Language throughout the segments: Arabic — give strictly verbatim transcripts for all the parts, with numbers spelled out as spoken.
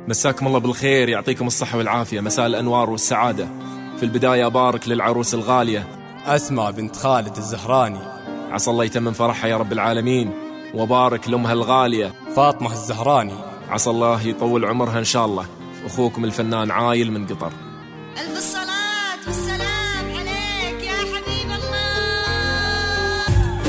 مساكم الله بالخير، يعطيكم الصحة والعافية، مساء الأنوار والسعادة. في البداية أبارك للعروس الغالية أسماء بنت خالد الزهراني، عسى الله يتمم فرحها يا رب العالمين. وبارك لأمها الغالية فاطمة الزهراني، عسى الله يطول عمرها إن شاء الله. أخوكم الفنان عايل من قطر. ألف الصلاة والسلام عليك يا حبيب الله.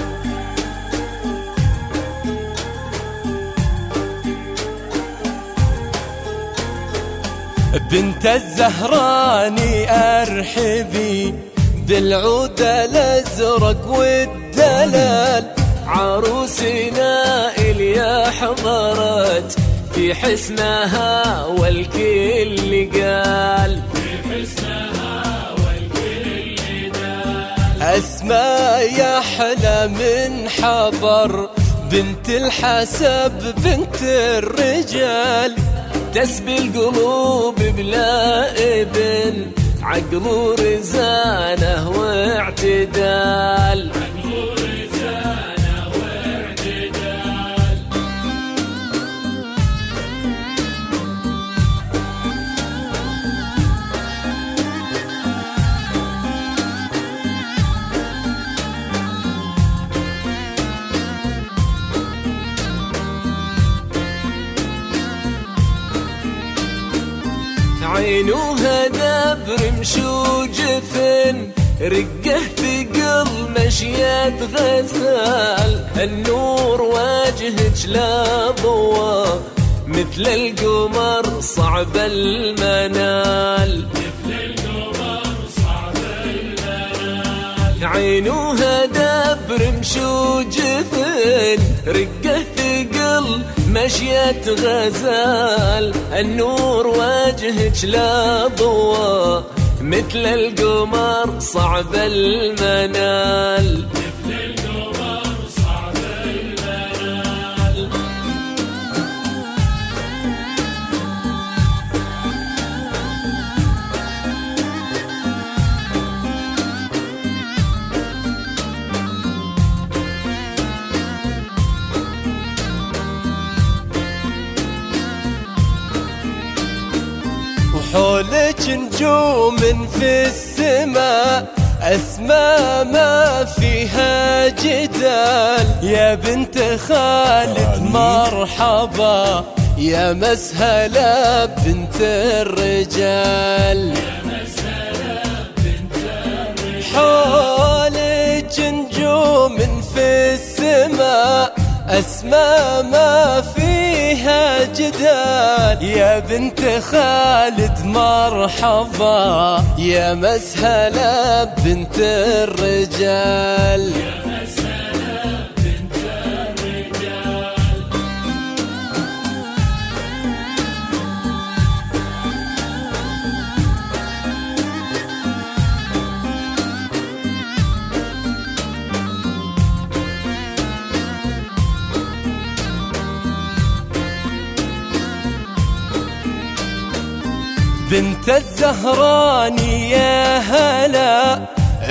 بنت الزهراني أرحبي بالعود الأزرق والدلال، عروسنا اللي حضرت في حسنها والكل قال، في حسنها والكل قال. أسماء يا أحلى من حضر، بنت الحسب بنت الرجال، تسبي القلوب بلا ابن، عقل ورزانه واعتدال، عقل ورزانه واعتدال. عينوها دبر مشوجفن، رقه ثقل مشيات غزال، النور واجهك لا ضوى مثل القمر صعب المنال، مثل القمر صعب المنال. عينوها دبر مشوجفن، رقه ثقل مشيت غزال، النور واجهك لا ضوى مثل القمر صعب المنال، مثل القمر صعب المنال. وحولك نجوم في السماء، أسماء ما فيها جدال، يا بنت خالد مرحبا يا مسهلة بنت الرجال، يا مسهلة بنت الرجال. حولك نجوم في السماء، أسماء ما فيها جدال، يا بنت خالد مرحبا يا مسهلة بنت الرجال، يا مسهلة بنت الرجال. بنت الزهراني يا هلا،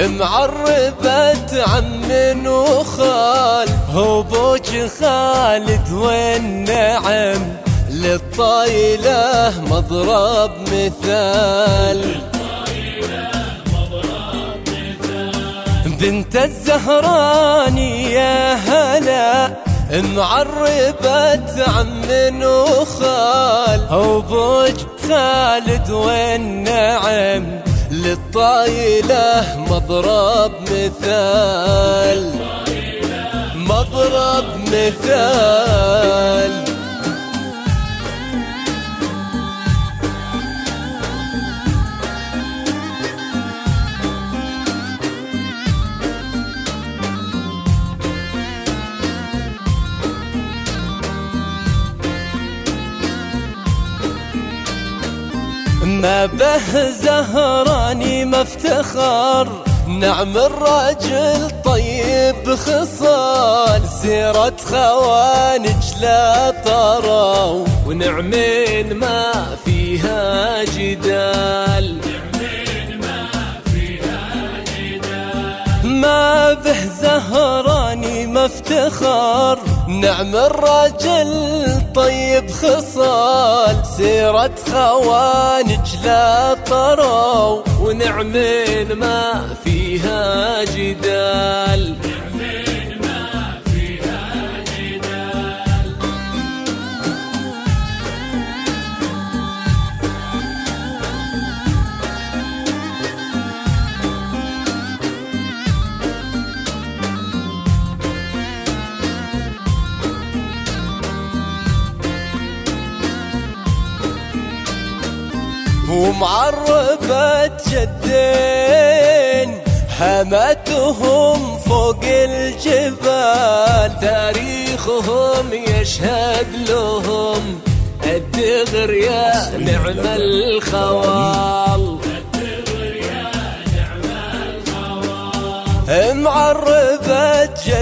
معربة عم وخال، هو بوج خالد والنعم للطايلة مضرب مثال، بنت الزهراني يا هلا، معربة عم وخال، هو بوج خالد والنعم للطايلة مضرب مثال، مضرب مثال. ما به زهراني ما افتخر، نعم الراجل طيب خصال، سيرة خوانج لا طروا ونعمين ما فيها جدال، نعمين ما فيها جدال. ما به زهراني ما افتخر، نعم الرجل طيب خصال، سيرة خوانج لا طروا، ونعمين ما فيها جدال. ومعربة جدين همتهم فوق الجبال، تاريخهم يشهد لهم الدغر يا نعم الخوال. معربة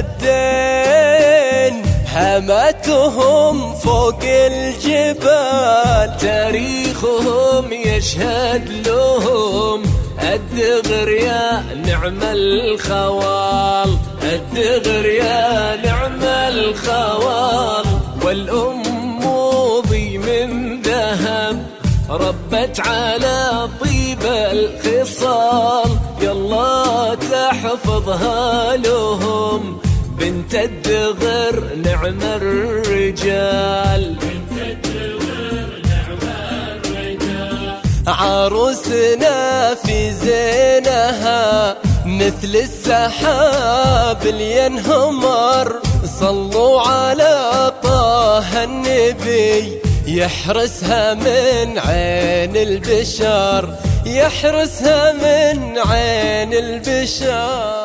جدين همتهم فوق الجبال، تاريخهم يشهد لهم الدغر يا نعم الخوال. الدغر يا نعم الخوال. والأم موضي من ذهب ربت على طيب الخصال، يلا تحفظها لهم بنت الدغر نعم الرجال. عروسنا في زينها مثل السحاب اللي ينهمر، صلوا على طه النبي يحرسها من عين البشر، يحرسها من عين البشر.